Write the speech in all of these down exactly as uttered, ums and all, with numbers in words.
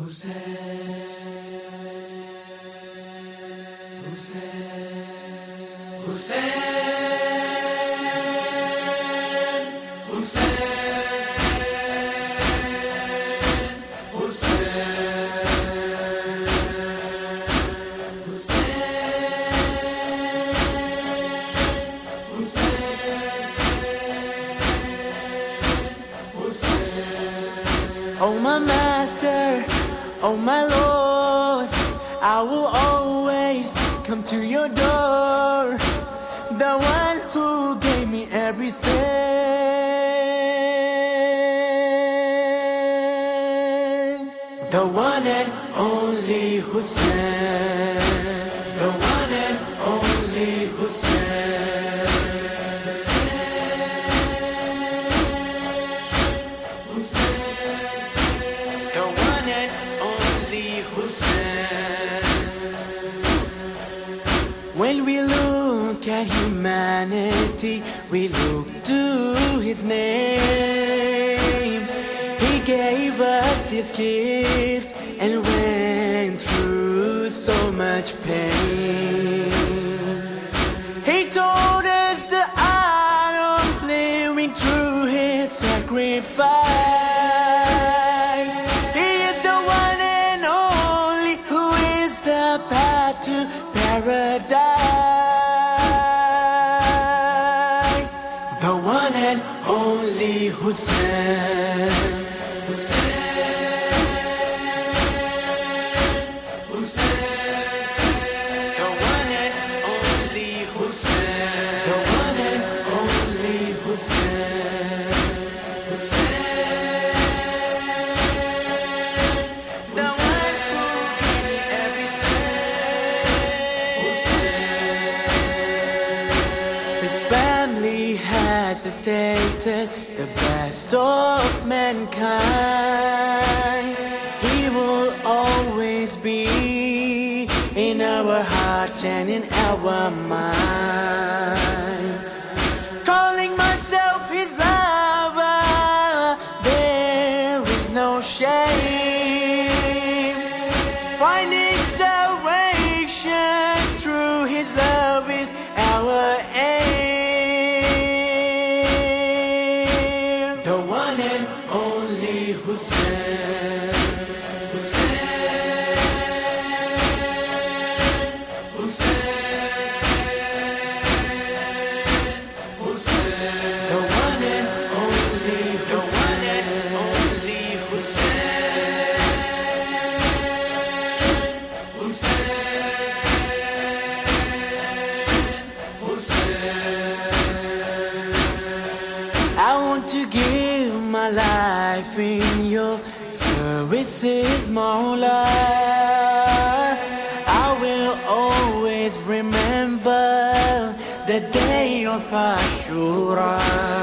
Oh my master, oh my Lord, I will always come to your door. The one who gave me everything. The one and only Hussein. The one and only Hussein. When we look at humanity, we look to His name. He gave us this gift and went through so much pain. He taught us the art of living through His sacrifice. He is the one and only who is the path to paradise. The one and only Hussein. Hussein. Hussein. The one and only Hussein. The one and only Hussein. Hussein. The one who gave me everything. His family has the status, the best of mankind. He will always be in our hearts and in our mind. Calling myself His lover, there is no shame. Finding salvation through His love is our aim. The one and only Hussein. Hussein. Hussein. Hussein. The one and only, the one and only Hussein. Hussein. Hussein. I want to give my life in your services, Mawla. I will always remember the day of Ashura.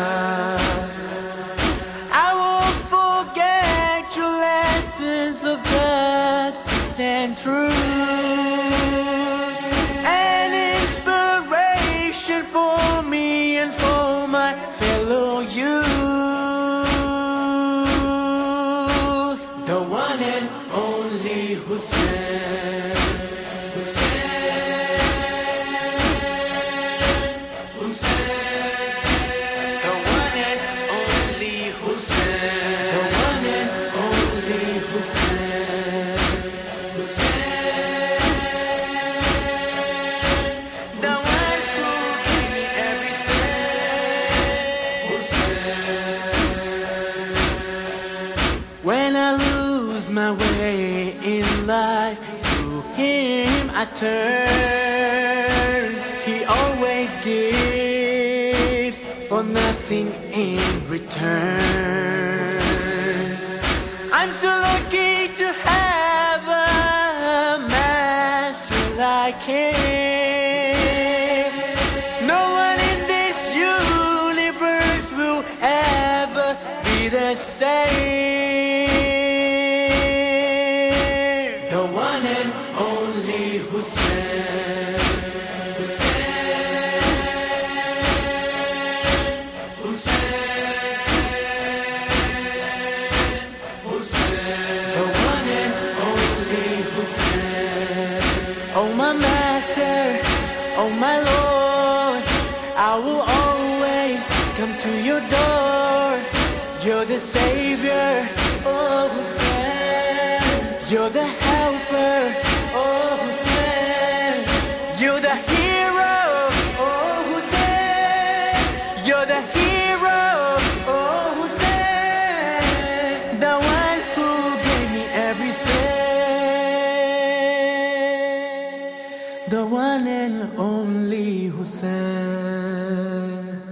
I won't forget your lessons of justice and truth, an inspiration for me and for my fellow youth. The one and only Hussein. Hussein. Hussein. The one and only Hussein. The one and only Hussein. Hussein. The one who gave me everything. Hussein. When I lose my way in life, to Him I turn. He always gives for nothing in return. I'm so lucky to have a master like Him. No one in this universe will ever be the same. The one and only Hussein. Hussein. Hussein. Hussein. The one and to your door. You're the savior, oh Hussein. You're the helper, oh Hussein. You're the hero, oh Hussein. You're the hero, oh Hussein. The one who gave me everything. The one and only Hussein.